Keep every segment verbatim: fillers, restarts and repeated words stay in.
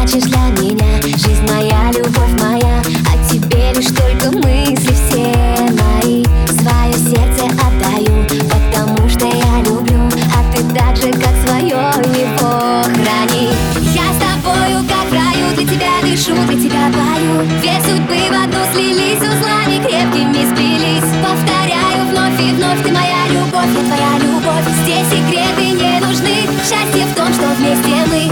значишь для меня. Жизнь моя, любовь моя, о тебе лишь только мысли все мои. Свое сердце отдаю, потому что я люблю, а ты так же, как свое, его храни. Я с тобою, как в раю, для тебя дышу, для тебя пою. Две судьбы в одну слились, узлами крепкими сплелись. Повторяю вновь и вновь, ты моя любовь, я твоя любовь. Здесь секреты не нужны, счастье в том, что вместе мы.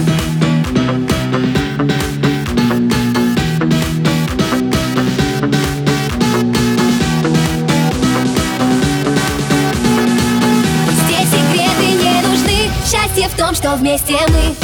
Здесь секреты не нужны, счастье в том, что вместе мы.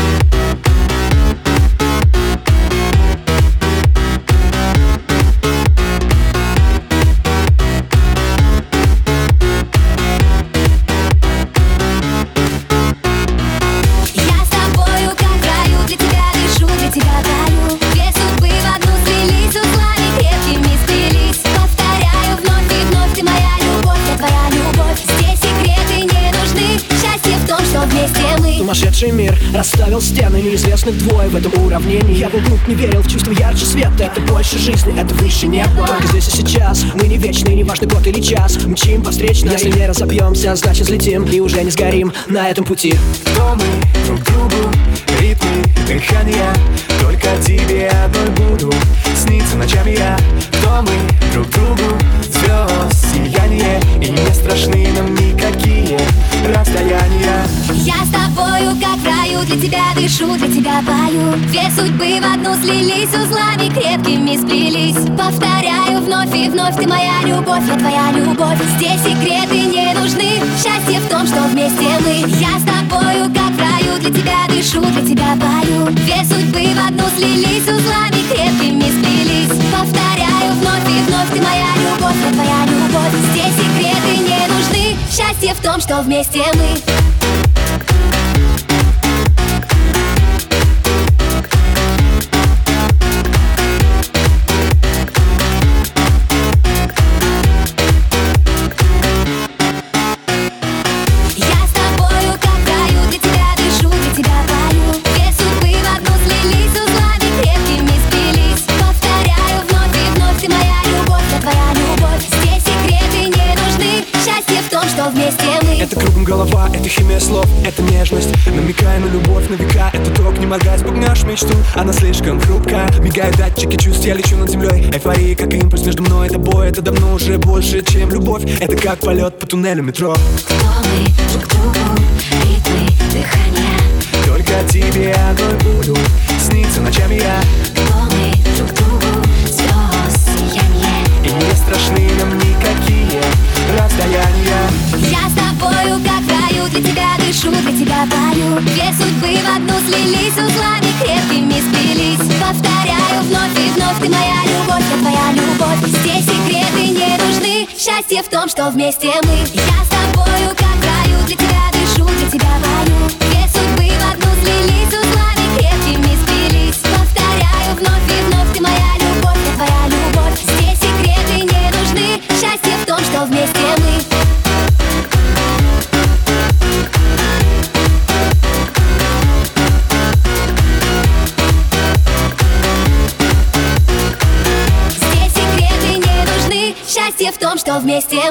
Сумасшедший мир расставил стены неизвестных двое в этом уравнении. Я был глуп, не верил в чувство ярче света. Это больше жизни, это выше неба. Только здесь и сейчас, мы не вечны, не важно год или час. Мчим по встречной, если не разобьемся, значит взлетим и уже не сгорим на этом пути. Кто мы друг другу, ритмы дыхания, только тебе одной буду сниться ночами я. Кто мы друг другу, звезд сияние, и не страшны нам никакие расстояния. Я с тобою, как в раю, для тебя дышу, для тебя пою. Две судьбы в одну слились, узлами крепкими сплелись. Повторяю вновь и вновь, ты моя любовь, я твоя любовь. Здесь секреты не нужны, счастье в том, что вместе мы. Я с тобою, как в раю, для тебя дышу, для тебя пою. Две судьбы в одну слились, узлами крепкими сплелись. Повторяю вновь и вновь, ты моя любовь, я твоя любовь. Здесь секреты не нужны, счастье в том, что вместе мы. Это кругом голова, это химия слов, это нежность, намекая на любовь на века. Это ток, не моргай, спугнешь мечту, она слишком хрупкая. Мигают датчики чувств, я лечу над землей. Эйфория, как импульс между мной и тобой. Это давно уже больше, чем любовь. Это как полет по туннелю метро. Кто мы друг другу, ритмы дыхания, только тебе одной буду сниться ночами я. Кто мы друг другу, звезд сияние, и не страшны нам никакие расстояния. Я с тобою, как в раю, для тебя дышу, для тебя пою. Две судьбы в одну слились, узлами крепкими сплелись. Повторяю вновь и вновь, ты моя любовь, я твоя любовь. Здесь секреты не нужны, счастье в том, что вместе мы. Я с тобою, как в раю, для тебя дышу, для тебя пою. Две судьбы в одну слились, узлами крепкими сплелись. Повторяю вновь и вновь, ты моя любовь, я твоя любовь. Здесь секреты не нужны, счастье в том, что вместе мы. Счастье в том, что вместе